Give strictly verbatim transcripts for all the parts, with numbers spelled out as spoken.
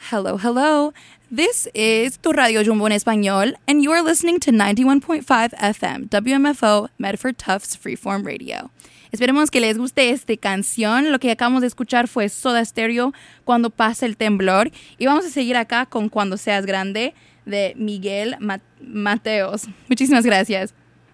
Hello, hello. This is tu Radio Jumbo en Español, and you are listening to ninety-one point five F M, W M F O, Medford Tufts Freeform Radio. Esperemos que les guste esta canción. Lo que acabamos de escuchar fue Soda Stereo, Cuando pasa el temblor. Y vamos a seguir acá con Cuando seas grande, de Miguel Mat- Mateos. Muchísimas gracias.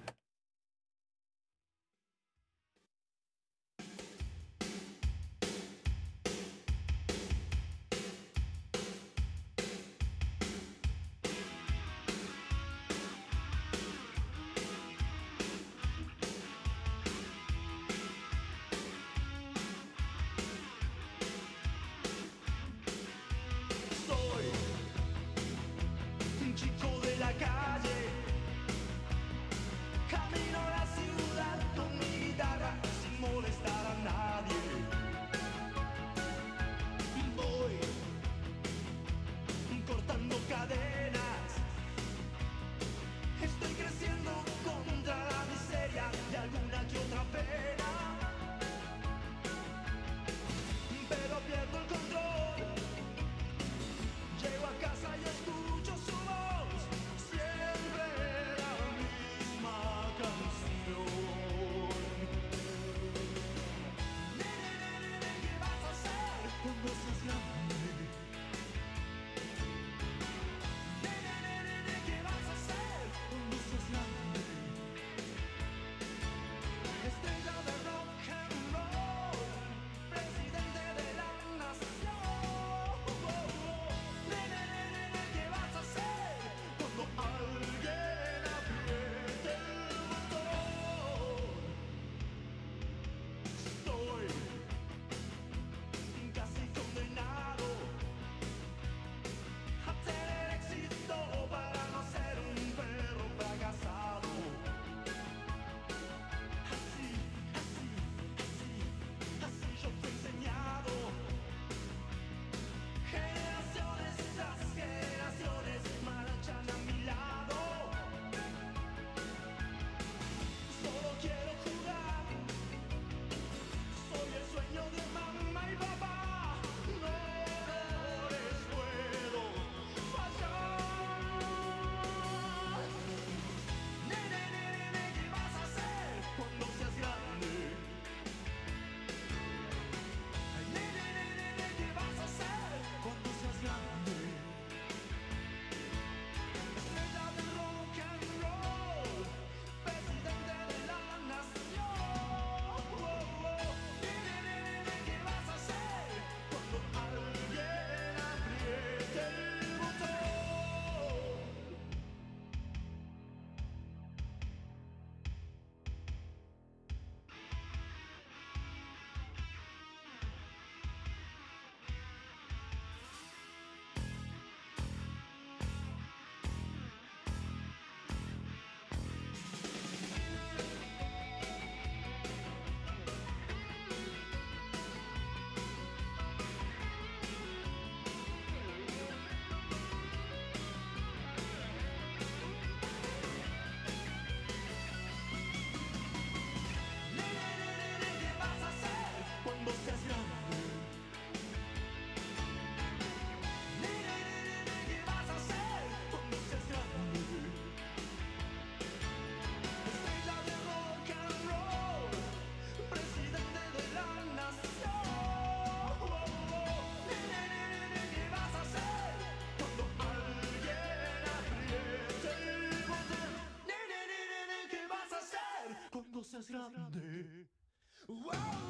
Seas grande. Wow.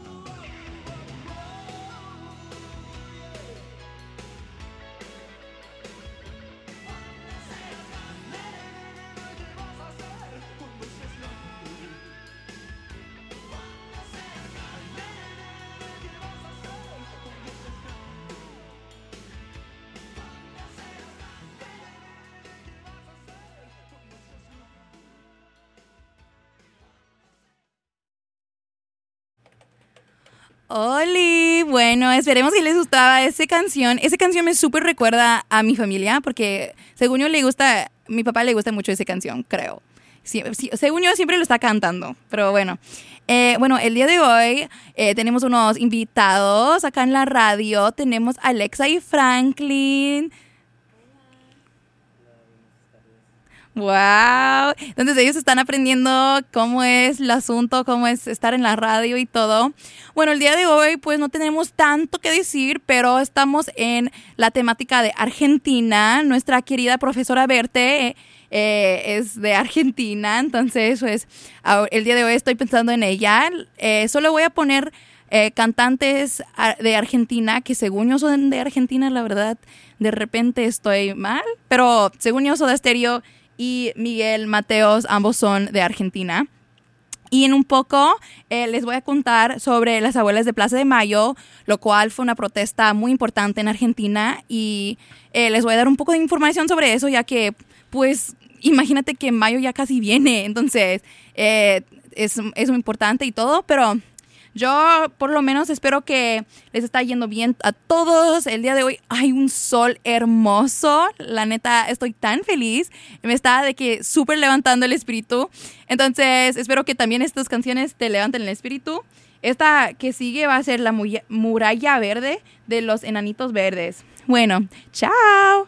Oli, bueno, esperemos que les gustaba esa canción. Esa canción me súper recuerda a mi familia porque según yo le gusta, mi papá le gusta mucho esa canción, creo. Sí, sí, según yo siempre lo está cantando, pero bueno. Eh, bueno, el día de hoy eh, tenemos unos invitados acá en la radio. Tenemos a Alexa y Franklin. Wow. Entonces ellos están aprendiendo cómo es el asunto, cómo es estar en la radio y todo. Bueno, el día de hoy pues no tenemos tanto que decir, pero estamos en la temática de Argentina. Nuestra querida profesora Berte eh, es de Argentina, entonces pues el día de hoy estoy pensando en ella. Eh, solo voy a poner eh, cantantes de Argentina que según yo son de Argentina, la verdad de repente estoy mal, pero según yo Soda Stereo y Miguel Mateos, ambos son de Argentina. Y en un poco eh, les voy a contar sobre las abuelas de Plaza de Mayo, lo cual fue una protesta muy importante en Argentina. Y eh, les voy a dar un poco de información sobre eso, ya que, pues, imagínate que mayo ya casi viene. Entonces, eh, es, es muy importante y todo, pero yo por lo menos espero que les está yendo bien a todos. El día de hoy hay un sol hermoso. La neta, estoy tan feliz. Me está de que súper levantando el espíritu. Entonces, espero que también estas canciones te levanten el espíritu. Esta que sigue va a ser la Muralla Verde de los Enanitos Verdes. Bueno, chao.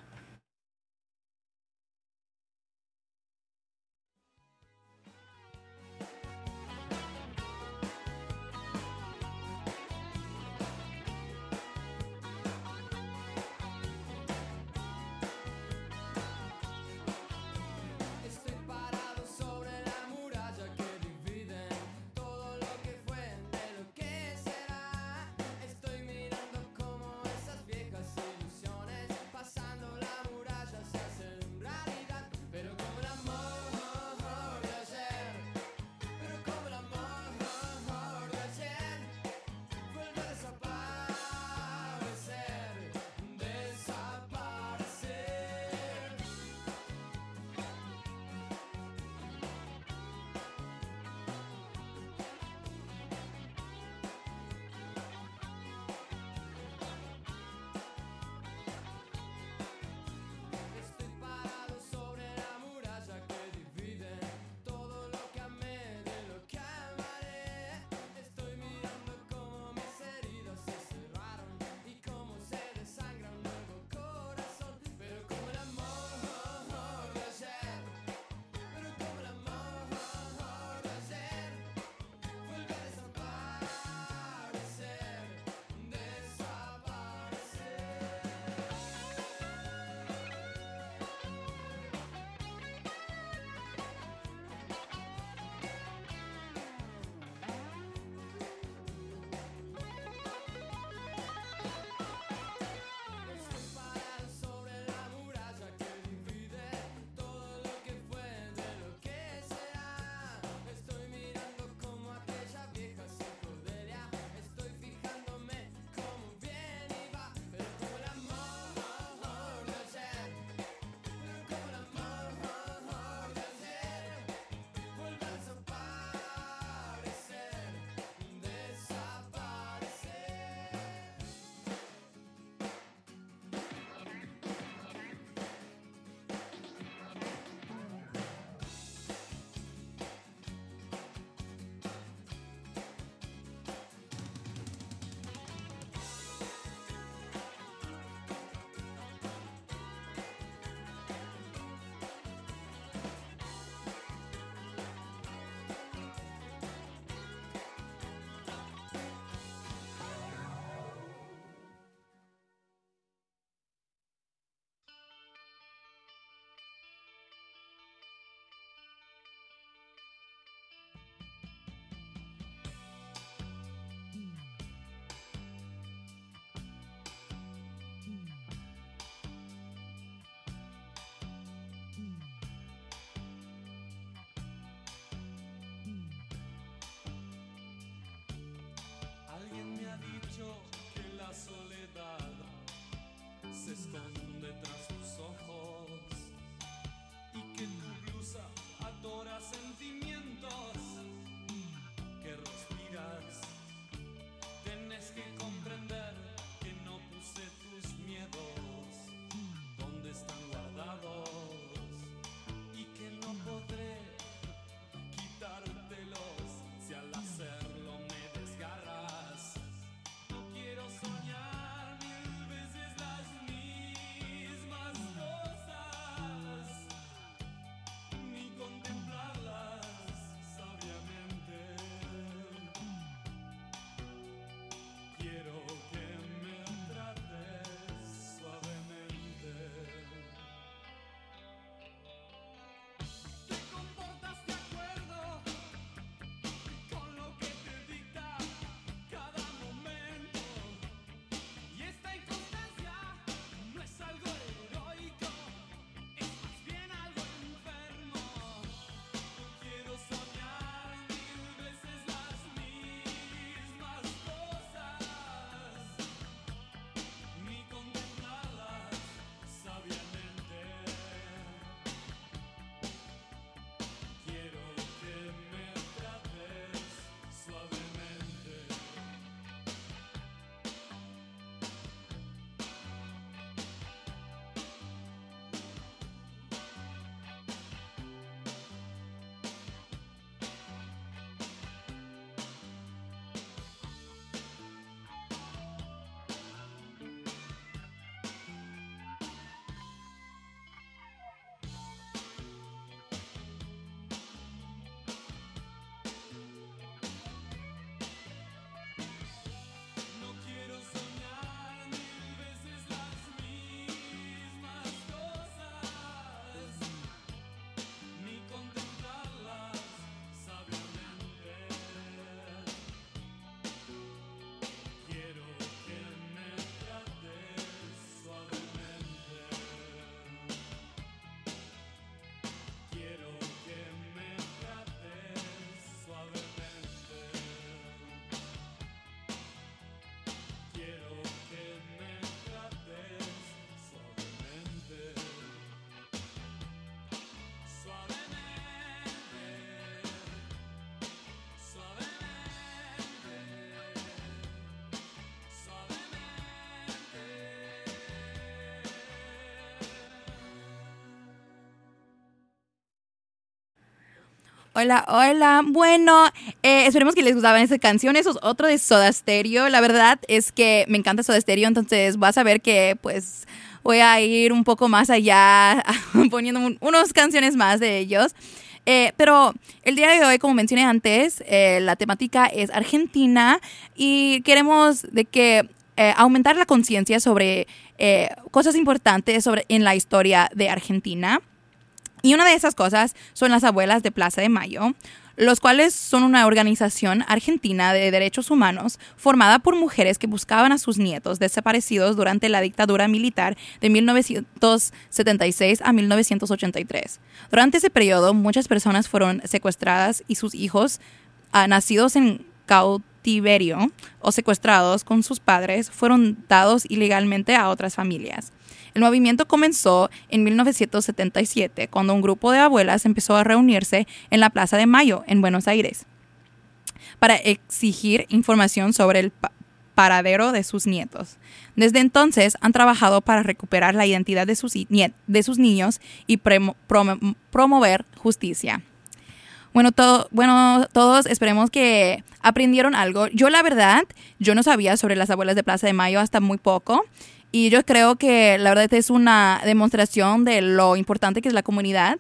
se esconde tras tus ojos y que tu blusa atora sentimientos que respiras. Tienes que comprender que no puse tus miedos donde están guardados y que no podré Hola, hola. Bueno, eh, esperemos que les gustaban esas canciones. Eso es otro de Soda Stereo. La verdad es que me encanta Soda Stereo, entonces vas a ver que pues voy a ir un poco más allá poniendo un, unas canciones más de ellos. Eh, pero el día de hoy, como mencioné antes, eh, la temática es Argentina y queremos de que eh, aumentar la conciencia sobre eh, cosas importantes sobre, en la historia de Argentina. Y una de esas cosas son las Abuelas de Plaza de Mayo, los cuales son una organización argentina de derechos humanos formada por mujeres que buscaban a sus nietos desaparecidos durante la dictadura militar de mil novecientos setenta y seis a mil novecientos ochenta y tres. Durante ese periodo, muchas personas fueron secuestradas y sus hijos, uh, nacidos en cautiverio o secuestrados con sus padres, fueron dados ilegalmente a otras familias. El movimiento comenzó en mil novecientos setenta y siete, cuando un grupo de abuelas empezó a reunirse en la Plaza de Mayo, en Buenos Aires, para exigir información sobre el pa- paradero de sus nietos. Desde entonces han trabajado para recuperar la identidad de sus, nie- de sus niños y premo- prom- promover justicia. Bueno, to- bueno, todos esperemos que aprendieron algo. Yo, la verdad, yo no sabía sobre las Abuelas de Plaza de Mayo hasta muy poco. Y yo creo que la verdad es una demostración de lo importante que es la comunidad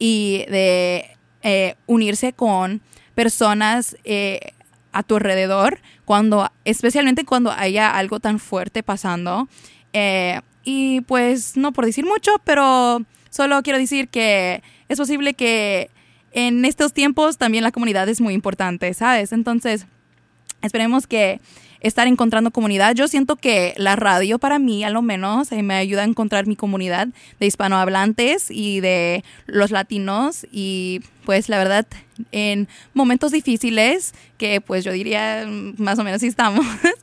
y de eh, unirse con personas eh, a tu alrededor, cuando, especialmente cuando haya algo tan fuerte pasando. Eh, y pues no por decir mucho, pero solo quiero decir que es posible que en estos tiempos también la comunidad es muy importante, ¿sabes? Entonces, esperemos que estar encontrando comunidad. Yo siento que la radio para mí, a lo menos, eh, me ayuda a encontrar mi comunidad de hispanohablantes y de los latinos. Y pues la verdad, en momentos difíciles, que pues yo diría más o menos sí estamos,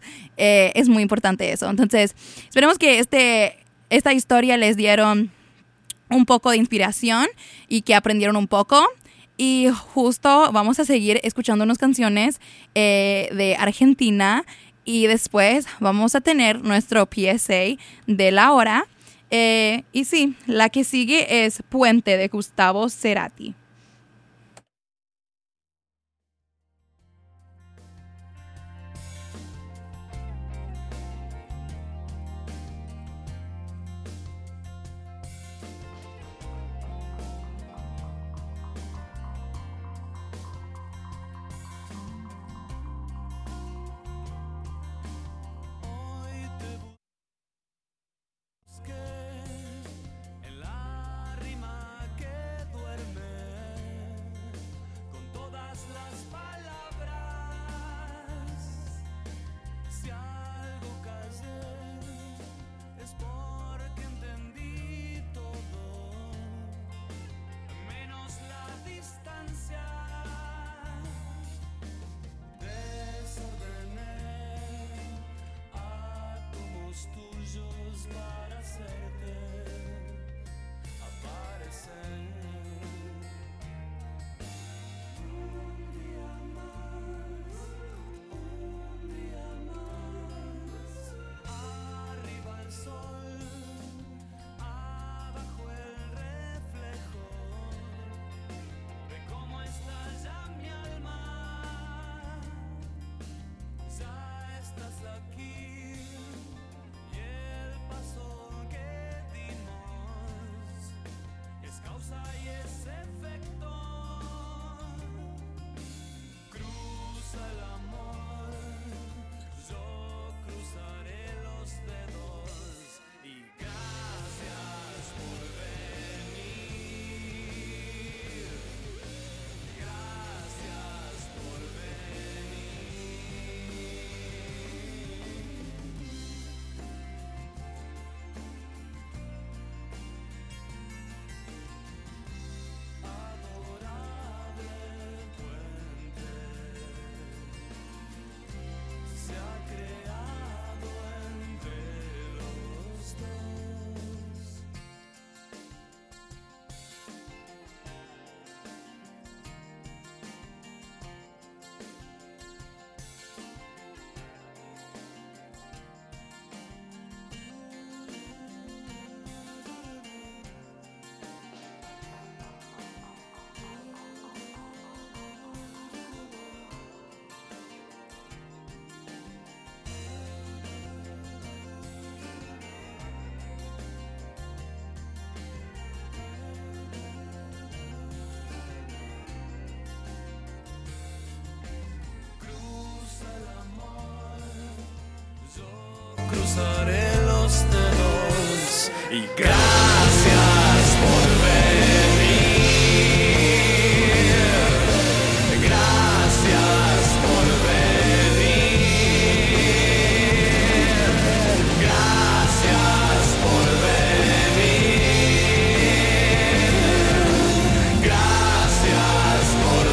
eh, es muy importante eso. Entonces, esperemos que este, esta historia les dieron un poco de inspiración y que aprendieron un poco. Y justo vamos a seguir escuchando unas canciones eh, de Argentina y después vamos a tener nuestro P S A de la hora. Eh, y sí, la que sigue es Puente de Gustavo Cerati. Hoy te busqué en la rima que duerme con todas las palabras. Si algo callé es porque entendí todo, menos la distancia. Desordené átomos tuyos para hacerte aparecer. Un día más, un día más. Arriba el sol, abajo el reflejo de cómo está ya mi alma. Ya estás aquí y el paso que dimos es causa y cruzaré los dedos y gracias por venir, gracias por venir, gracias por venir, gracias por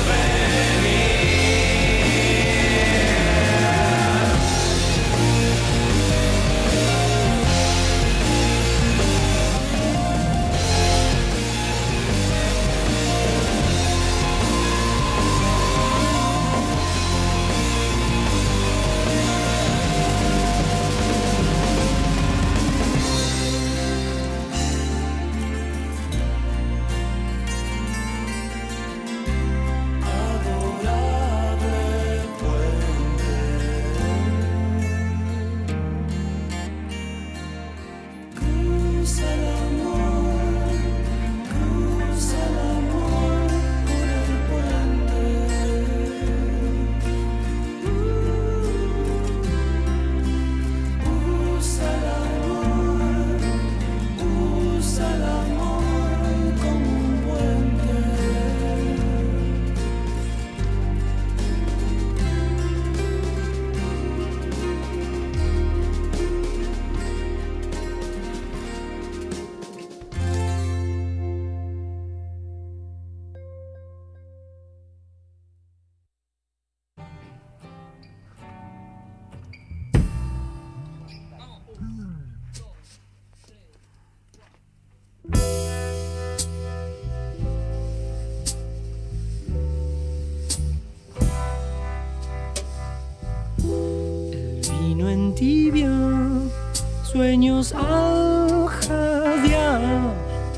tibia, sueños al jadear.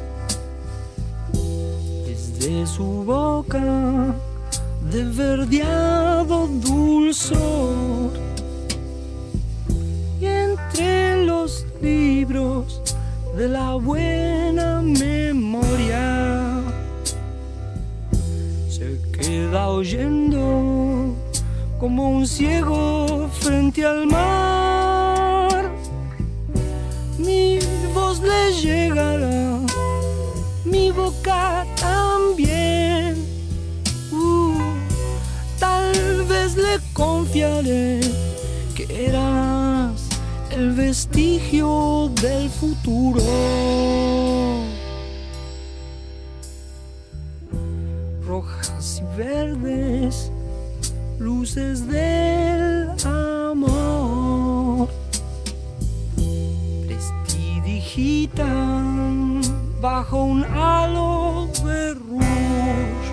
Desde su boca de verdeado dulzor, y entre los libros de la buena memoria se queda oyendo como un ciego frente al mar. Mi voz le llegará, mi boca también. Uh, tal vez le confiaré que eras el vestigio del futuro. Rojas y verdes, luces del amor, prestidigitan bajo un halo de rouge.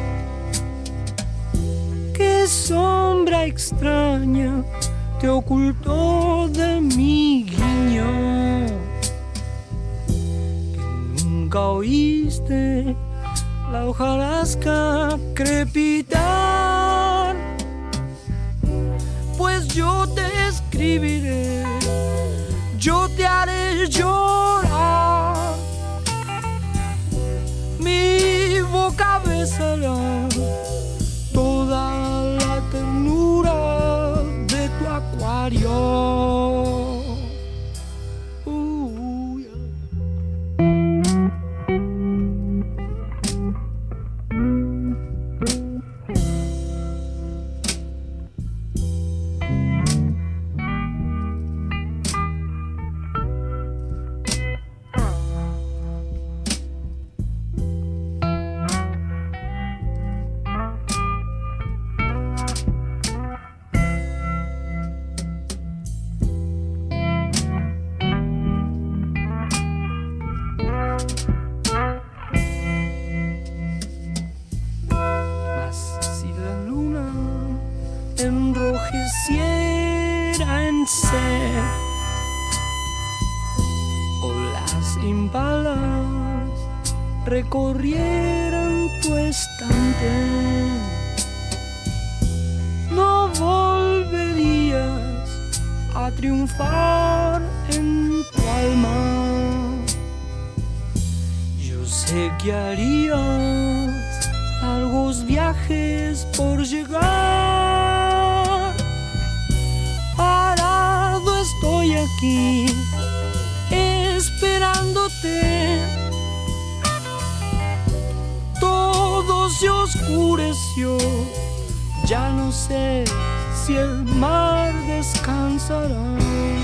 Qué sombra extraña te ocultó de mi guiño, que nunca oíste la hojarasca crepitar. Pues yo te escribiré, yo te haré llorar, mi boca besará toda la ternura de tu acuario. Uh, yeah. Enrojeciera en sed, o las impalas recorrieran tu estante, no volverías a triunfar en tu alma. Yo sé que harías largos viajes por llegar. Parado estoy aquí aquí esperándote. Todo se oscureció, ya no sé si el mar descansará.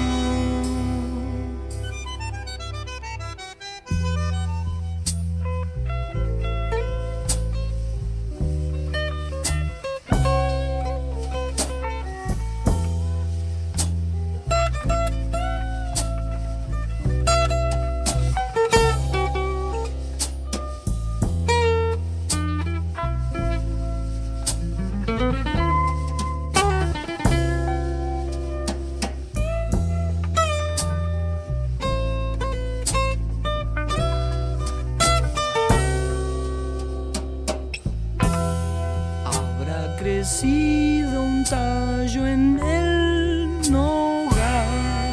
Crecido un tallo en el nogal,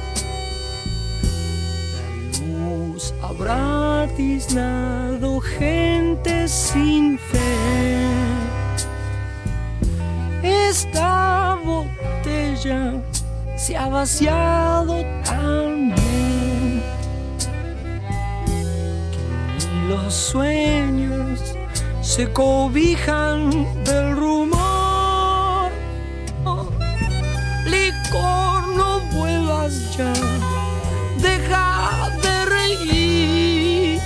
la luz habrá tiznado gente sin fe. Esta botella se ha vaciado también, que ni los sueños se cobijan del rumor. Oh, licor, no vuelvas ya, deja de reír.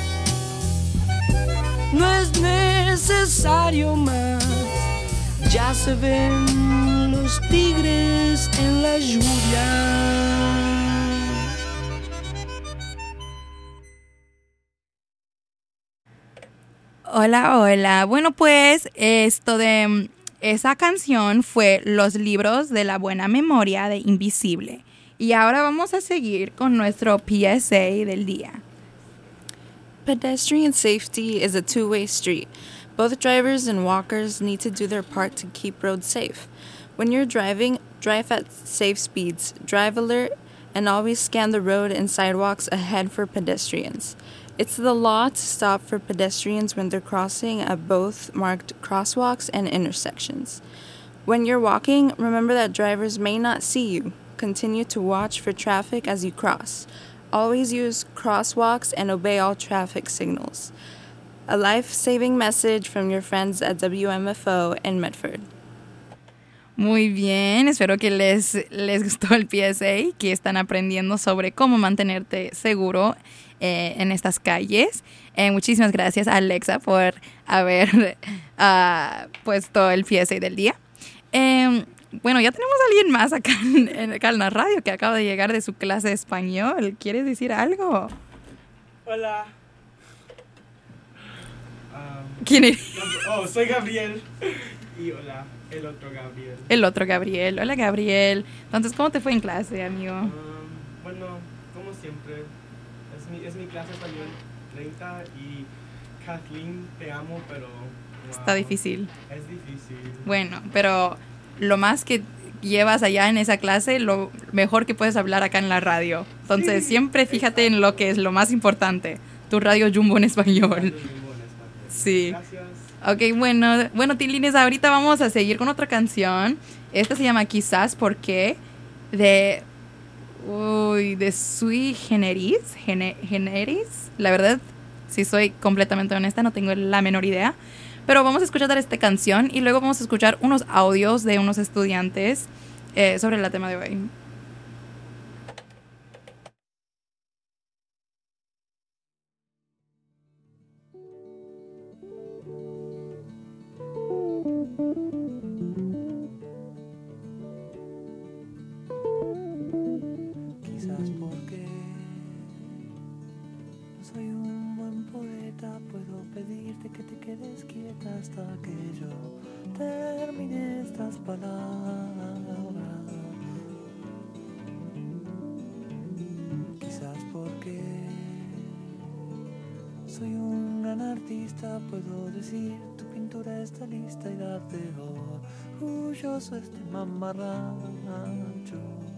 No es necesario más, ya se ven los tigres en la lluvia. Hola, hola. Bueno, pues esto de esa canción fue Los libros de la buena memoria de Invisible. Y ahora vamos a seguir con nuestro P S A del día. Pedestrian safety is a two-way street. Both drivers and walkers need to do their part to keep roads safe. When you're driving, drive at safe speeds, drive alert, and always scan the road and sidewalks ahead for pedestrians. It's the law to stop for pedestrians when they're crossing at both marked crosswalks and intersections. When you're walking, remember that drivers may not see you. Continue to watch for traffic as you cross. Always use crosswalks and obey all traffic signals. A life-saving message from your friends at W M F O in Medford. Muy bien, espero que les, les gustó el P S A, que están aprendiendo sobre cómo mantenerte seguro eh, en estas calles. Eh, muchísimas gracias a Alexa por haber uh, puesto el P S A del día. Eh, bueno, ya tenemos a alguien más acá en, en, acá en la radio que acaba de llegar de su clase de español. ¿Quieres decir algo? Hola. Um, ¿Quién eres? Oh, soy Gabriel. Y hola, el otro Gabriel. El otro Gabriel. Hola, Gabriel. Entonces, ¿cómo te fue en clase, amigo? Um, bueno, como siempre, es mi, es mi clase español treinta y Kathleen, te amo, pero... Wow, está difícil. Es difícil. Bueno, pero lo más que llevas allá en esa clase, lo mejor que puedes hablar acá en la radio. Entonces, sí, siempre fíjate exacto. en lo que es lo más importante. Tu radio Jumbo en español. Radio Jumbo en español. Sí. Gracias. Ok, bueno, bueno, Tilines, ahorita vamos a seguir con otra canción. Esta se llama Quizás Porque, de, uy, de Sui Generis, Gene, Generis. La verdad, si soy completamente honesta, no tengo la menor idea. Pero vamos a escuchar esta canción y luego vamos a escuchar unos audios de unos estudiantes eh, sobre el tema de hoy. Quizás porque no soy un buen poeta, puedo pedirte que te quedes quieta hasta que yo termine estas palabras. Quizás porque soy un gran artista, puedo decir tu pintura está lista y darte orgulloso este mamarracho.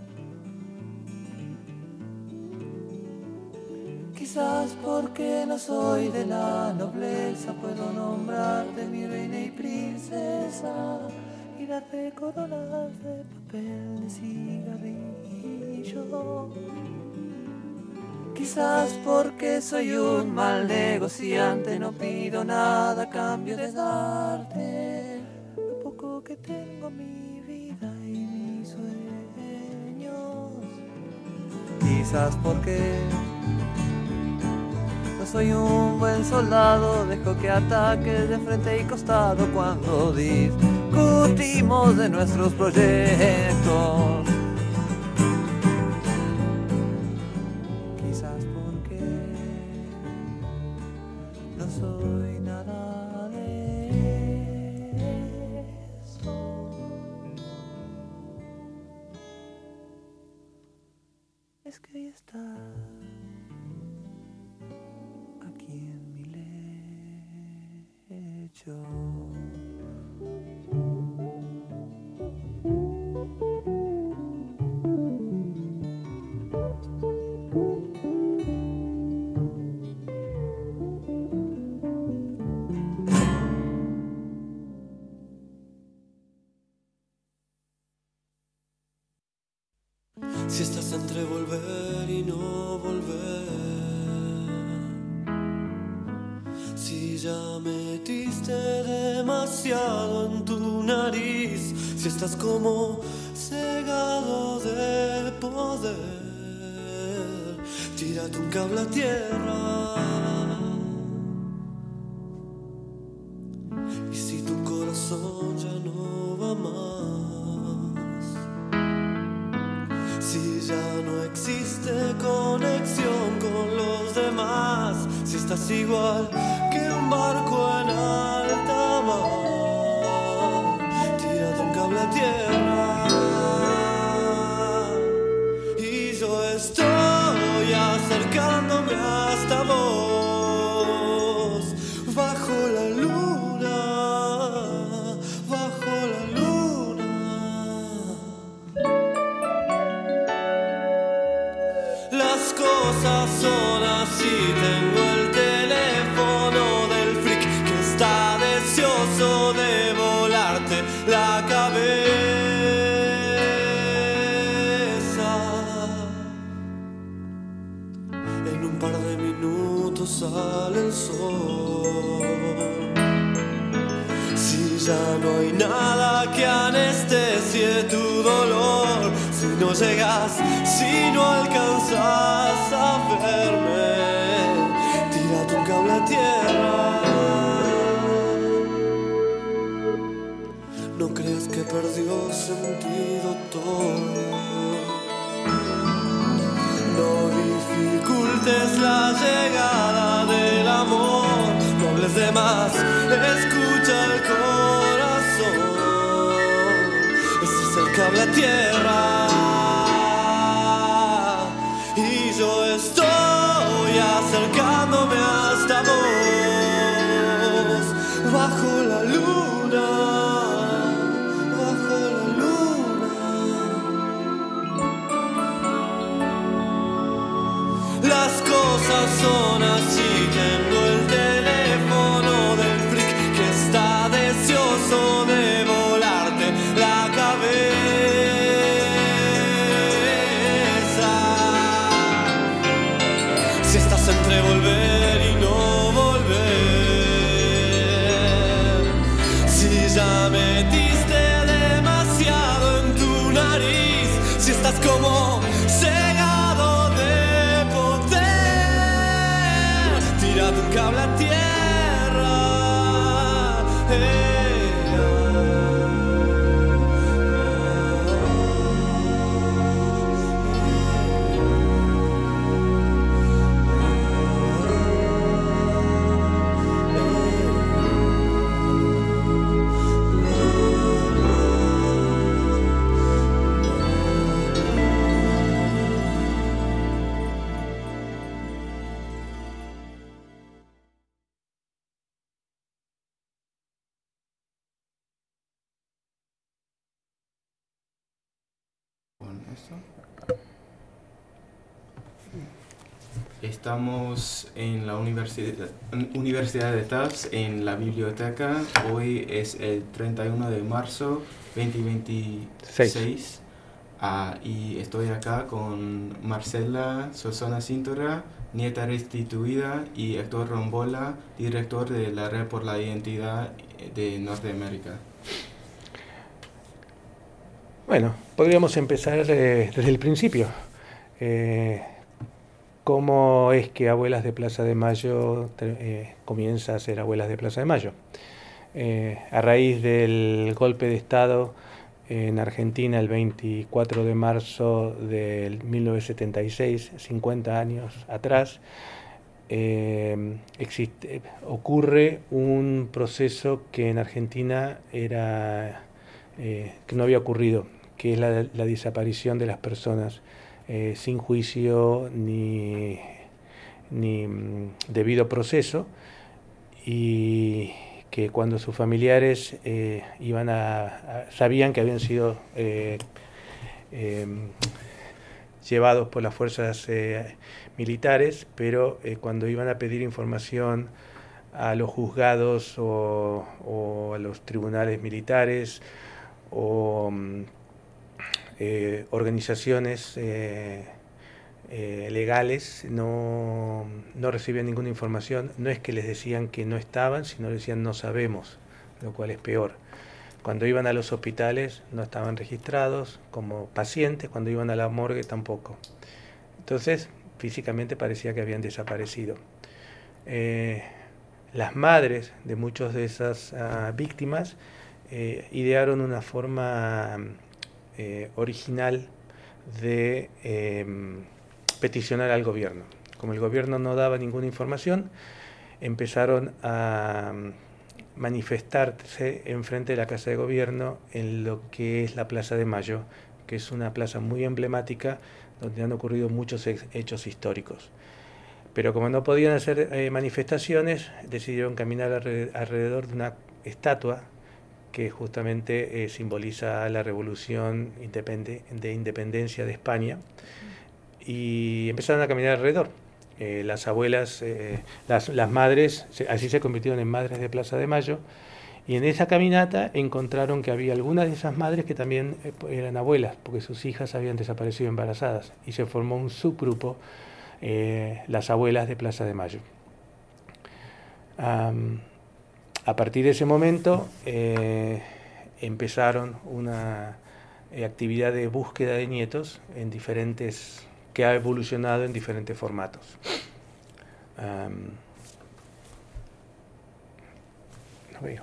Quizás porque no soy de la nobleza, puedo nombrarte mi reina y princesa y darte coronas de papel de cigarrillo. Quizás porque soy un mal negociante, no pido nada a cambio de darte lo poco que tengo, mi vida y mis sueños. Quizás porque no soy un buen soldado, dejo que ataques de frente y costado cuando discutimos de nuestros proyectos. Quizás porque no soy nada de eso. Es que hoy estás aquí en mi lecho. Si estás entre volver y no volver, si ya metiste demasiado en tu nariz, si estás como cegado de poder, tírate un cable a tierra. Y si tu corazón ya no va más, si ya no existe conexión con los demás, si estás igual que un barco en alta mar, tírate un cable a tierra. Y yo estoy acercándome hasta vos, bajo la luna, bajo la luna. Las cosas son así, tengo el teléfono del freak que está deseoso de volarte la cabeza. En un par de minutos sale el sol. Si ya no hay nada que anestesie tu dolor, si no llegas, si no alcanzas a verme, tírate un cable a tierra. No creas que perdió sentido todo. No dificultes la llegada del amor, no hables de más, escucha el corazón. Ese es el cable a tierra. Y yo estoy acercándome hasta vos, bajo la luna, bajo la luna. Las cosas son así, tengo el teléfono del freak que está deseoso de volarte la cabeza. Si estás entre volver y no volver, si ya metiste demasiado en tu nariz, si estás como cegado de poder, tírate un cable a tierra. eh. Estamos en la Universidad, Universidad de Tufts, en la biblioteca. Hoy es el treinta y uno de marzo de dos mil veintiséis. Ah, y estoy acá con Marcela Sosona Cintura, nieta restituida, y Héctor Rombola, director de la Red por la Identidad de Norteamérica. Bueno, podríamos empezar eh, desde el principio. Eh, ¿Cómo es que Abuelas de Plaza de Mayo eh, comienza a ser Abuelas de Plaza de Mayo? Eh, a raíz del golpe de Estado en Argentina el veinticuatro de marzo de mil novecientos setenta y seis, cincuenta años atrás, eh, existe, ocurre un proceso que en Argentina era, eh, que no había ocurrido, que es la, la desaparición de las personas eh, sin juicio ni, ni mm, debido proceso, y que cuando sus familiares eh, iban a, a, sabían que habían sido eh, eh, llevados por las fuerzas eh, militares, pero eh, cuando iban a pedir información a los juzgados o, o a los tribunales militares o eh, organizaciones eh, Eh, legales, no, no recibían ninguna información. No es que les decían que no estaban, sino les decían no sabemos, lo cual es peor. Cuando iban a los hospitales no estaban registrados como pacientes, cuando iban a la morgue tampoco. Entonces físicamente parecía que habían desaparecido. Eh, las madres de muchas de esas uh, víctimas eh, idearon una forma eh, original de eh, peticionar al gobierno. Como el gobierno no daba ninguna información, empezaron a manifestarse enfrente de la Casa de Gobierno en lo que es la Plaza de Mayo, que es una plaza muy emblemática donde han ocurrido muchos hechos históricos. Pero como no podían hacer eh, manifestaciones, decidieron caminar alrededor de una estatua que justamente eh, simboliza la revolución independe de independencia de España, y empezaron a caminar alrededor. Eh, las abuelas, eh, las, las madres, se, así se convirtieron en madres de Plaza de Mayo, y en esa caminata encontraron que había algunas de esas madres que también eh, eran abuelas, porque sus hijas habían desaparecido embarazadas, y se formó un subgrupo, eh, las Abuelas de Plaza de Mayo. Um, a partir de ese momento eh, empezaron una eh, actividad de búsqueda de nietos en diferentes, que ha evolucionado en diferentes formatos. Um, no veo.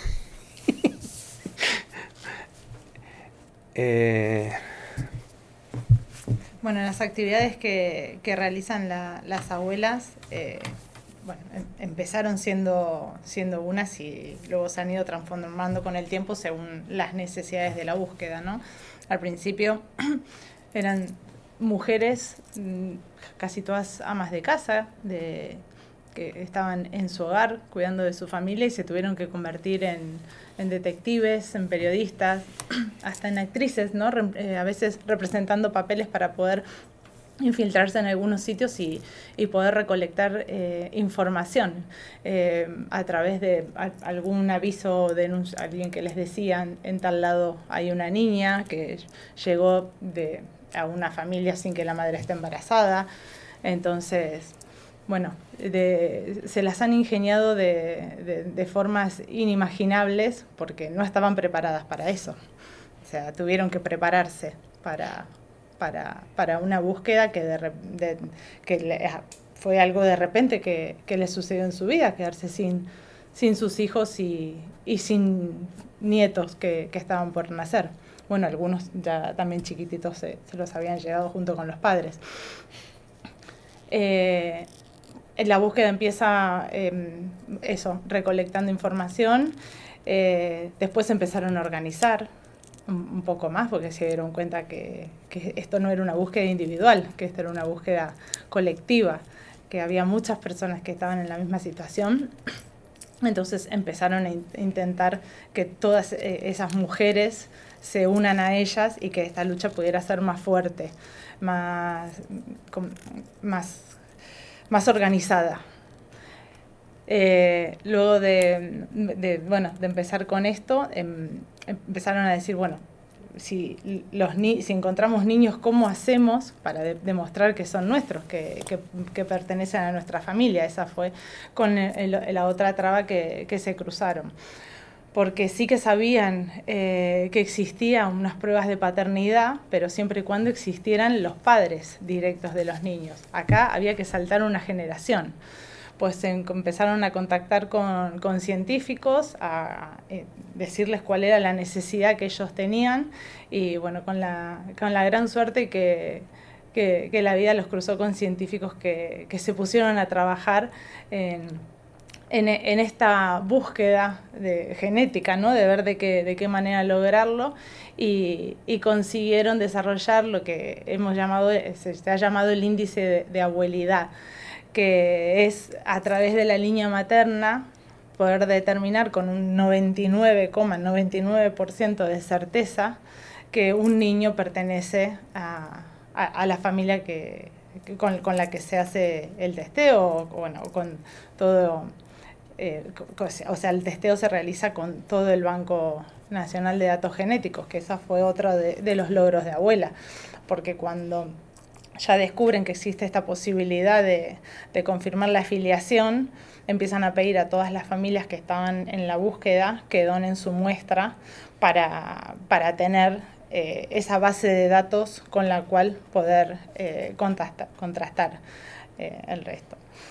eh, Bueno, las actividades que, que realizan la, las abuelas, eh, bueno, em, empezaron siendo, siendo unas y luego se han ido transformando con el tiempo según las necesidades de la búsqueda, ¿no? Al principio eran mujeres, casi todas amas de casa, de, que estaban en su hogar cuidando de su familia y se tuvieron que convertir en, en detectives, en periodistas, hasta en actrices, ¿no? Re, eh, a veces representando papeles para poder infiltrarse en algunos sitios y, y poder recolectar eh, información eh, a través de a, algún aviso de alguien que les decían en tal lado hay una niña que llegó de a una familia sin que la madre esté embarazada. Entonces, bueno, de, se las han ingeniado de, de, de formas inimaginables porque no estaban preparadas para eso. O sea, tuvieron que prepararse para, para, para una búsqueda que, de, de, que le, fue algo de repente que, que les sucedió en su vida, quedarse sin, sin sus hijos y, y sin nietos que, que estaban por nacer. Bueno, algunos ya también chiquititos se, se los habían llegado junto con los padres. Eh, la búsqueda empieza, eh, eso, recolectando información. Eh, después empezaron a organizar un, un poco más porque se dieron cuenta que, que esto no era una búsqueda individual, que esto era una búsqueda colectiva, que había muchas personas que estaban en la misma situación. Entonces empezaron a in- intentar que todas eh, esas mujeres se unan a ellas y que esta lucha pudiera ser más fuerte, más, con, más, más organizada. Eh, luego de, de, bueno, de empezar con esto, em, empezaron a decir, bueno, si, los ni si encontramos niños, ¿cómo hacemos para de demostrar que son nuestros, que, que, que pertenecen a nuestra familia? Esa fue con el, el, la otra traba que, que se cruzaron. Porque sí que sabían eh, que existían unas pruebas de paternidad, pero siempre y cuando existieran los padres directos de los niños. Acá había que saltar una generación. Pues se empezaron a contactar con, con científicos, a eh, decirles cuál era la necesidad que ellos tenían, y bueno, con la, con la gran suerte que, que, que la vida los cruzó con científicos que, que se pusieron a trabajar en, en, en esta búsqueda de genética, ¿no? De ver de qué, de qué manera lograrlo, y, y consiguieron desarrollar lo que hemos llamado, se, se ha llamado el índice de, de abuelidad, que es a través de la línea materna poder determinar con un noventa y nueve coma noventa y nueve por ciento de certeza que un niño pertenece a, a, a la familia que, que con, con la que se hace el testeo, o, bueno, con todo, eh, o sea, el testeo se realiza con todo el Banco Nacional de Datos Genéticos, que esa fue otro de, de los logros de Abuela, porque cuando ya descubren que existe esta posibilidad de, de confirmar la afiliación, empiezan a pedir a todas las familias que estaban en la búsqueda que donen su muestra para, para tener eh, esa base de datos con la cual poder eh, contrastar, contrastar eh, el resto.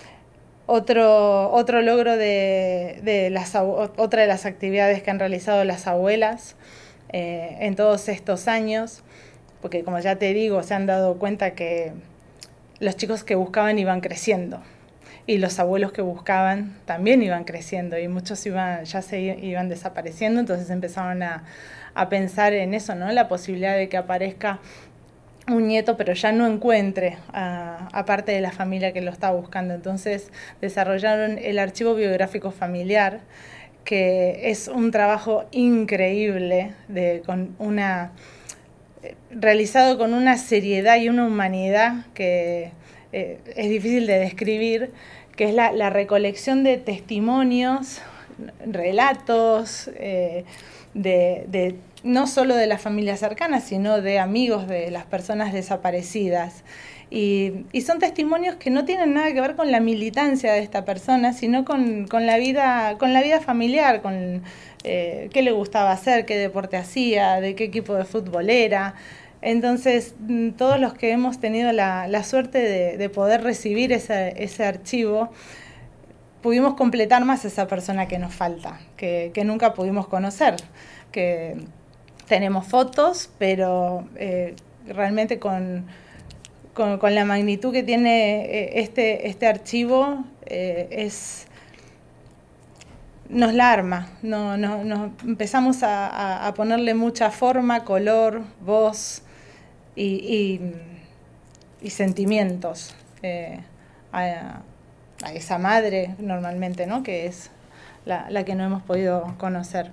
Otro, otro logro de, de las, otra de las actividades que han realizado las abuelas eh, en todos estos años, porque como ya te digo, se han dado cuenta que los chicos que buscaban iban creciendo y los abuelos que buscaban también iban creciendo, y muchos iban, ya se iban desapareciendo. Entonces empezaron a, a pensar en eso, ¿no? La posibilidad de que aparezca un nieto, pero ya no encuentre a, a parte de la familia que lo está buscando. Entonces desarrollaron el archivo biográfico familiar, que es un trabajo increíble de, con una... realizado con una seriedad y una humanidad que eh, es difícil de describir, que es la, la recolección de testimonios, relatos, eh, de, de no solo de las familias cercanas, sino de amigos de las personas desaparecidas. Y, y son testimonios que no tienen nada que ver con la militancia de esta persona, sino con, con, la, vida, con la vida familiar, con eh, qué le gustaba hacer, qué deporte hacía, de qué equipo de fútbol era. Entonces, todos los que hemos tenido la, la suerte de, de poder recibir ese, ese archivo, pudimos completar más esa persona que nos falta, que, que nunca pudimos conocer, que tenemos fotos, pero eh, realmente con... Con, con la magnitud que tiene este, este archivo, eh, es, nos la arma, no, no, nos empezamos a, a, a ponerle mucha forma, color, voz y, y, y sentimientos eh, a, a esa madre normalmente, ¿no? Que es la, la que no hemos podido conocer.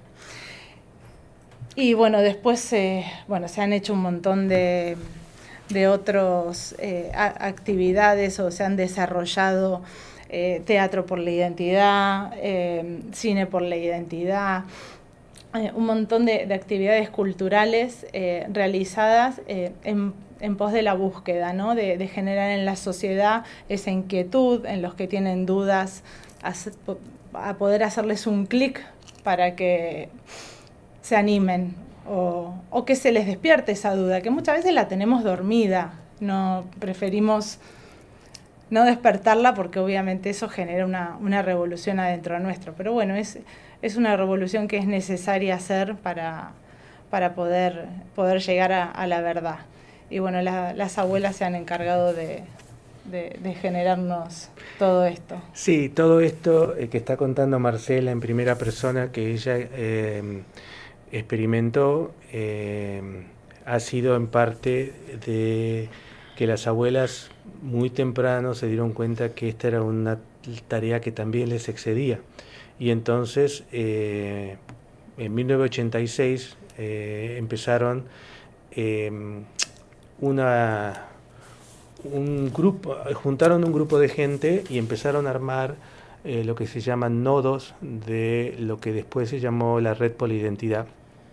Y bueno, después eh, bueno, se han hecho un montón de... de otras eh, actividades, o se han desarrollado eh, teatro por la identidad, eh, cine por la identidad, eh, un montón de, de actividades culturales eh, realizadas eh, en, en pos de la búsqueda, ¿no? de, de generar en la sociedad esa inquietud, en los que tienen dudas, a, a poder hacerles un clic para que se animen. O, o que se les despierte esa duda, que muchas veces la tenemos dormida, no preferimos no despertarla porque obviamente eso genera una, una revolución adentro nuestro, pero bueno, es, es una revolución que es necesaria hacer para, para poder, poder llegar a, a la verdad. Y bueno, la, las abuelas se han encargado de, de, de generarnos todo esto. Sí, todo esto eh, que está contando Marcela en primera persona, que ella... Eh, experimentó, eh, ha sido en parte de que las abuelas muy temprano se dieron cuenta que esta era una tarea que también les excedía. Y entonces, eh, en mil novecientos ochenta y seis, eh, empezaron eh, una, un grupo, juntaron un grupo de gente y empezaron a armar eh, lo que se llaman nodos de lo que después se llamó la red por la identidad,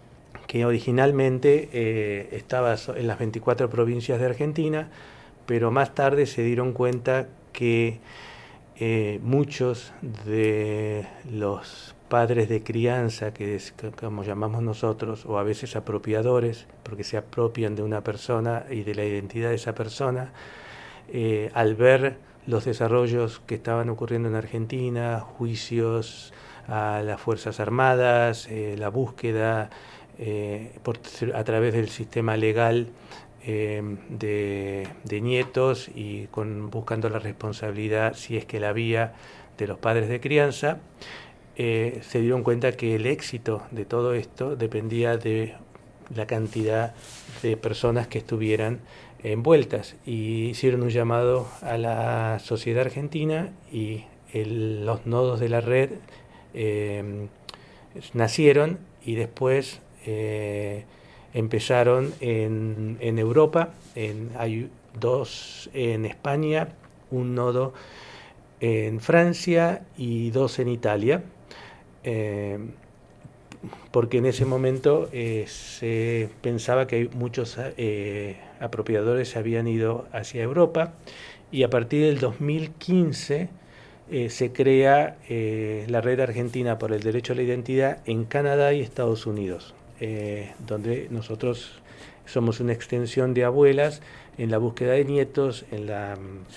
que originalmente eh, estaba en las veinticuatro provincias de Argentina, pero más tarde se dieron cuenta que eh, muchos de los padres de crianza, que es como llamamos nosotros, o a veces apropiadores, porque se apropian de una persona y de la identidad de esa persona, eh, al ver los desarrollos que estaban ocurriendo en Argentina, juicios a las Fuerzas Armadas, eh, la búsqueda eh, por, a través del sistema legal eh, de, de nietos y con, buscando la responsabilidad, si es que la había, de los padres de crianza, eh, se dieron cuenta que el éxito de todo esto dependía de la cantidad de personas que estuvieran envueltas, y hicieron un llamado a la sociedad argentina y el, los nodos de la red eh, nacieron y después eh, empezaron en, en Europa. En, hay dos en España, un nodo en Francia y dos en Italia, eh, porque en ese momento eh, se pensaba que muchos eh, apropiadores se habían ido hacia Europa, y a partir del dos mil quince eh, se crea eh, la Red Argentina por el Derecho a la Identidad en Canadá y Estados Unidos, eh, donde nosotros somos una extensión de abuelas en la búsqueda de nietos, en la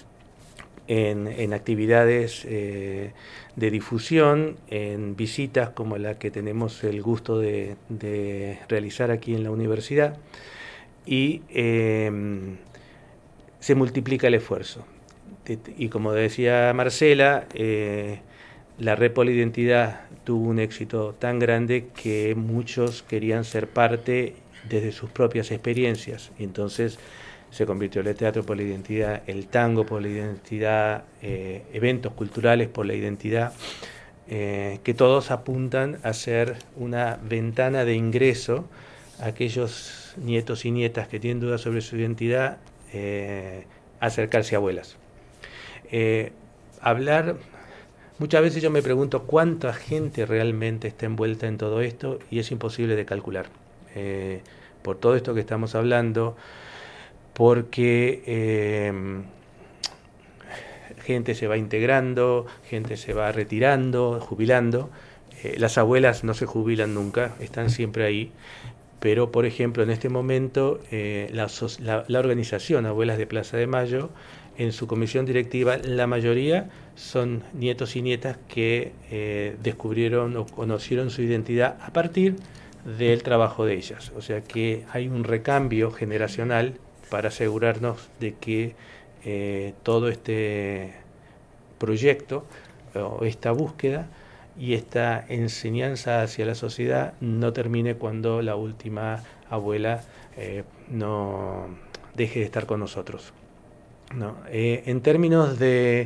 En, en actividades eh, de difusión, en visitas como la que tenemos el gusto de, de realizar aquí en la universidad, y eh, se multiplica el esfuerzo. Y como decía Marcela, eh, la Red por la Identidad tuvo un éxito tan grande que muchos querían ser parte desde sus propias experiencias. Entonces se convirtió el teatro por la identidad, el tango por la identidad, eh, eventos culturales por la identidad, eh, que todos apuntan a ser una ventana de ingreso a aquellos nietos y nietas que tienen dudas sobre su identidad, eh, acercarse a abuelas. Eh, hablar, muchas veces yo me pregunto cuánta gente realmente está envuelta en todo esto, y es imposible de calcular. Eh, por todo esto que estamos hablando, porque eh, gente se va integrando, gente se va retirando, jubilando. Eh, las abuelas no se jubilan nunca, están siempre ahí, pero por ejemplo en este momento eh, la, la, la organización Abuelas de Plaza de Mayo, en su comisión directiva, la mayoría son nietos y nietas que eh, descubrieron o conocieron su identidad a partir del trabajo de ellas. O sea que hay un recambio generacional para asegurarnos de que eh, todo este proyecto, o esta búsqueda y esta enseñanza hacia la sociedad no termine cuando la última abuela eh, no deje de estar con nosotros. No, eh, en términos de,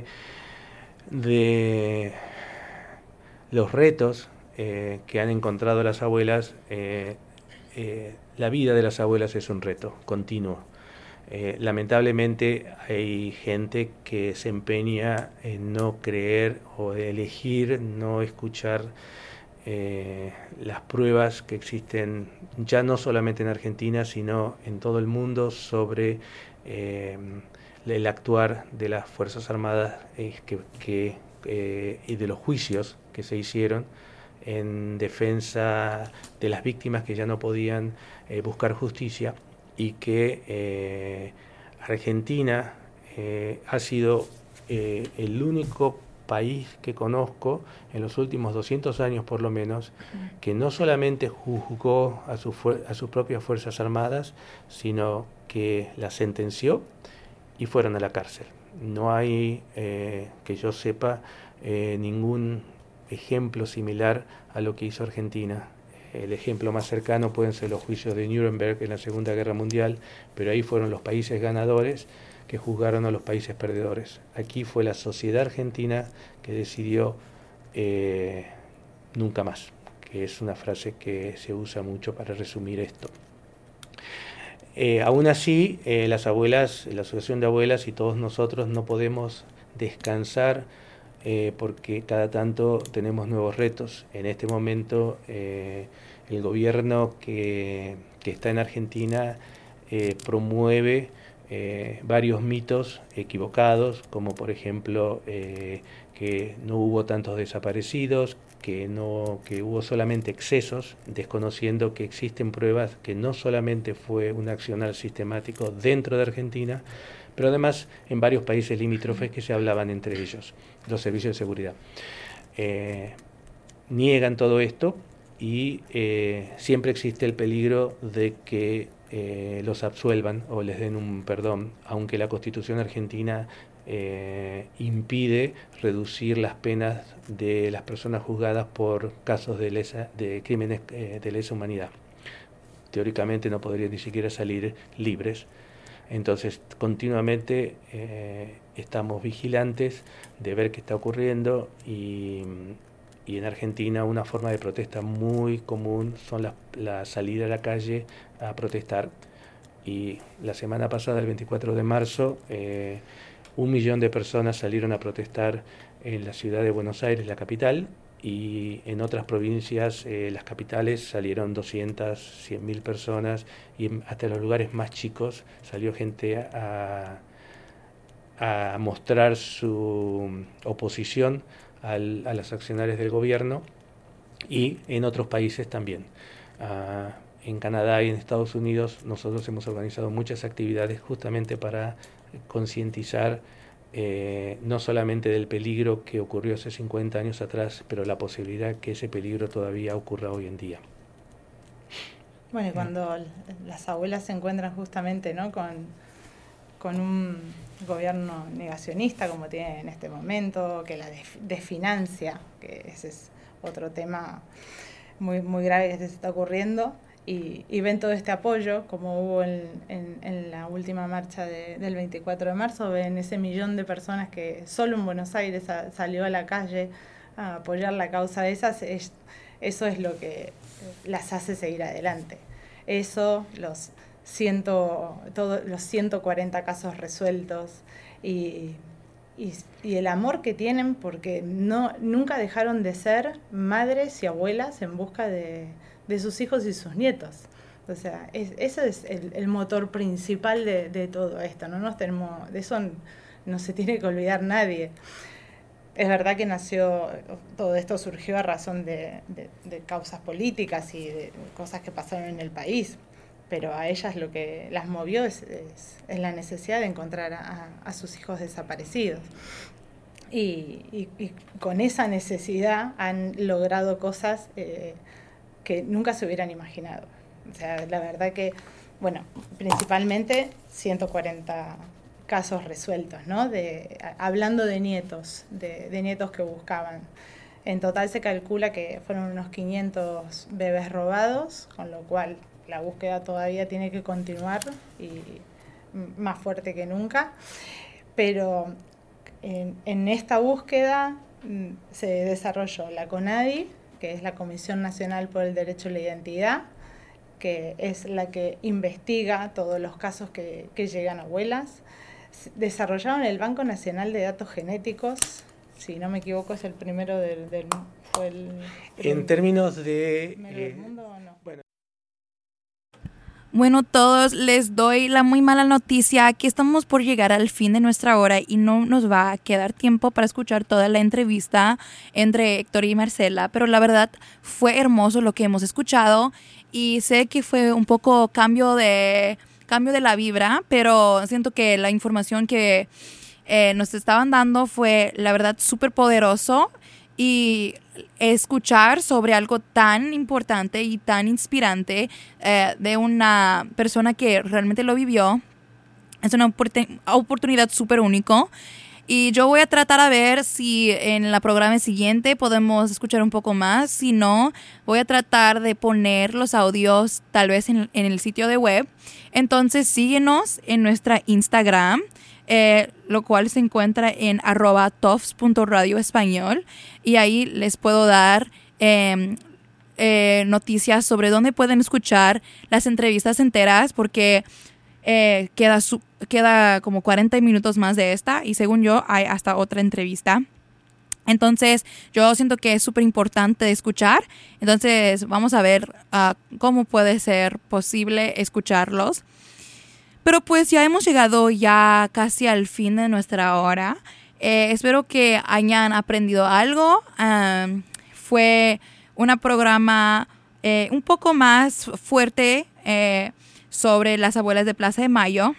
de los retos eh, que han encontrado las abuelas, eh, eh, la vida de las abuelas es un reto continuo. Eh, lamentablemente hay gente que se empeña en no creer o elegir no escuchar eh, las pruebas que existen ya no solamente en Argentina sino en todo el mundo sobre eh, el actuar de las Fuerzas Armadas eh, que, que, eh, y de los juicios que se hicieron en defensa de las víctimas que ya no podían eh, buscar justicia, y que eh, Argentina eh, ha sido eh, el único país que conozco en los últimos doscientos años por lo menos, que no solamente juzgó a, su a sus propias Fuerzas Armadas, sino que las sentenció y fueron a la cárcel. No hay, eh, que yo sepa, eh, ningún ejemplo similar a lo que hizo Argentina. El ejemplo más cercano pueden ser los juicios de Nuremberg en la Segunda Guerra Mundial, pero ahí fueron los países ganadores que juzgaron a los países perdedores. Aquí fue la sociedad argentina que decidió eh, nunca más, que es una frase que se usa mucho para resumir esto. Eh, aún así, eh, las abuelas, la Asociación de Abuelas y todos nosotros no podemos descansar eh, porque cada tanto tenemos nuevos retos. En este momento eh, el gobierno que, que está en Argentina eh, promueve eh, varios mitos equivocados, como por ejemplo eh, que no hubo tantos desaparecidos, que, no, que hubo solamente excesos, desconociendo que existen pruebas que no solamente fue un accionar sistemático dentro de Argentina, pero además en varios países limítrofes que se hablaban entre ellos, los servicios de seguridad. Eh, niegan todo esto y eh, siempre existe el peligro de que eh, los absuelvan o les den un perdón, aunque la Constitución argentina eh, impide reducir las penas de las personas juzgadas por casos de, lesa, de crímenes eh, de lesa humanidad. Teóricamente no podrían ni siquiera salir libres. Entonces, continuamente eh, estamos vigilantes de ver qué está ocurriendo y, y en Argentina una forma de protesta muy común son la, la salida a la calle a protestar. Y la semana pasada, el veinticuatro de marzo, eh, un millón de personas salieron a protestar en la ciudad de Buenos Aires, la capital, y en otras provincias, eh, las capitales, salieron doscientas, cien mil personas, y hasta los lugares más chicos salió gente a, a mostrar su oposición al, a las acciones del gobierno, y en otros países también. Uh, en Canadá y en Estados Unidos nosotros hemos organizado muchas actividades justamente para concientizar Eh, no solamente del peligro que ocurrió hace cincuenta años atrás, pero la posibilidad que ese peligro todavía ocurra hoy en día. Bueno, y cuando las abuelas se encuentran justamente, ¿no?, con, con un gobierno negacionista como tiene en este momento, que la def- desfinancia, que ese es otro tema muy, muy grave que se está ocurriendo, Y, y ven todo este apoyo, como hubo en, en, en la última marcha de, del veinticuatro de marzo, ven ese millón de personas que solo en Buenos Aires a, salió a la calle a apoyar la causa de esas, es, eso es lo que las hace seguir adelante. Eso, los, ciento, todo, los ciento cuarenta casos resueltos y, y, y el amor que tienen, porque no, nunca dejaron de ser madres y abuelas en busca de de sus hijos y sus nietos. O sea, es, ese es el, el motor principal de, de todo esto, ¿no? Nos tenemos, de eso no se tiene que olvidar nadie. Es verdad que nació, todo esto surgió a razón de, de, de causas políticas y de cosas que pasaron en el país, pero a ellas lo que las movió es, es, es la necesidad de encontrar a, a sus hijos desaparecidos. Y, y, y con esa necesidad han logrado cosas eh, que nunca se hubieran imaginado. O sea, la verdad que, bueno, principalmente ciento cuarenta casos resueltos, ¿no? De, hablando de nietos, de, de nietos que buscaban. En total se calcula que fueron unos quinientos bebés robados, con lo cual la búsqueda todavía tiene que continuar y más fuerte que nunca. Pero en, en esta búsqueda se desarrolló la CONADI, que es la Comisión Nacional por el Derecho a la Identidad, que es la que investiga todos los casos que, que llegan a abuelas. Desarrollaron el Banco Nacional de Datos Genéticos, si no me equivoco es el primero del... del fue el, el en términos de... Eh, del mundo, ¿o no? Bueno. Bueno, todos les doy la muy mala noticia que estamos por llegar al fin de nuestra hora y no nos va a quedar tiempo para escuchar toda la entrevista entre Héctor y Marcela, pero la verdad fue hermoso lo que hemos escuchado y sé que fue un poco cambio de, cambio de la vibra, pero siento que la información que eh, nos estaban dando fue la verdad súper poderoso. Y escuchar sobre algo tan importante y tan inspirante eh, de una persona que realmente lo vivió es una oportun- oportunidad súper única. Y yo voy a tratar a ver si en la programa siguiente podemos escuchar un poco más. Si no, voy a tratar de poner los audios tal vez en, en el sitio de web. Entonces síguenos en nuestra Instagram. Eh, lo cual se encuentra en arroba tofs punto radio español y ahí les puedo dar eh, eh, noticias sobre dónde pueden escuchar las entrevistas enteras porque eh, queda, su, queda como cuarenta minutos más de esta y según yo hay hasta otra entrevista. Entonces, yo siento que es súper importante escuchar. Entonces, vamos a ver uh, cómo puede ser posible escucharlos. Pero pues ya hemos llegado ya casi al fin de nuestra hora. Eh, espero que hayan aprendido algo. Um, fue un programa eh, un poco más fuerte eh, sobre las abuelas de Plaza de Mayo.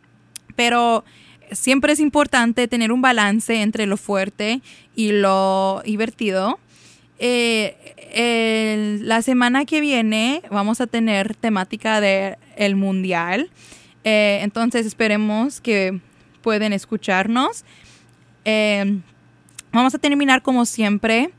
Pero siempre es importante tener un balance entre lo fuerte y lo divertido. Eh, el, la semana que viene vamos a tener temática del Mundial. Eh, entonces esperemos que pueden escucharnos. Eh, vamos a terminar como siempre.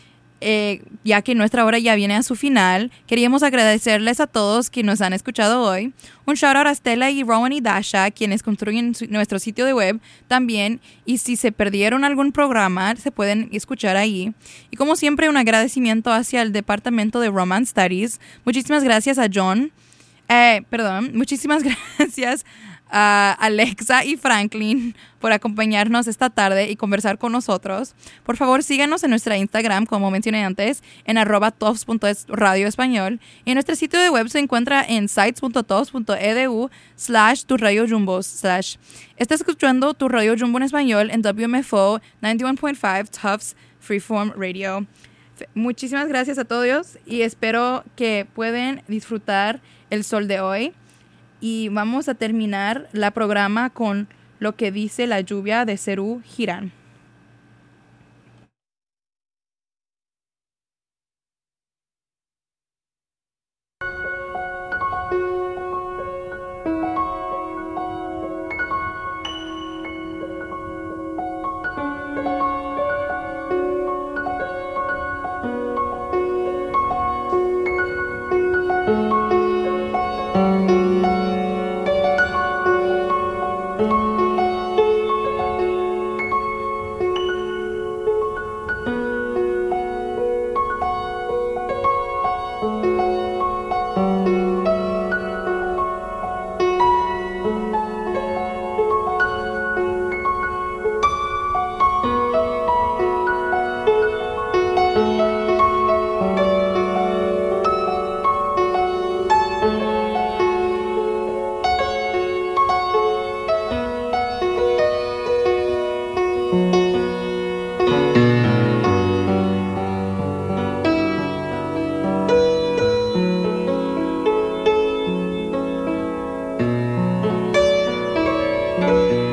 Eh, ya que nuestra hora ya viene a su final, queríamos agradecerles a todos que nos han escuchado hoy. Un shout out a Stella y Rowan y Dasha, quienes construyen su, nuestro sitio de web también. Y si se perdieron algún programa, se pueden escuchar ahí. Y como siempre, un agradecimiento hacia el Departamento de Romance Studies. Muchísimas gracias a John. Eh, perdón, muchísimas gracias a Alexa y Franklin por acompañarnos esta tarde y conversar con nosotros. Por favor, síganos en nuestra Instagram, como mencioné antes, en arroba tofs punto es radio español. Y en nuestro sitio de web se encuentra en sites punto tofs punto edu slash tu radio jumbo slash. Estás escuchando Tu Radio Jumbo en español en W M F O noventa y uno punto cinco Tufts Freeform Radio. Muchísimas gracias a todos y espero que puedan disfrutar el sol de hoy. Y vamos a terminar la programa con Lo que dice la lluvia de Serú Girán. Thank you.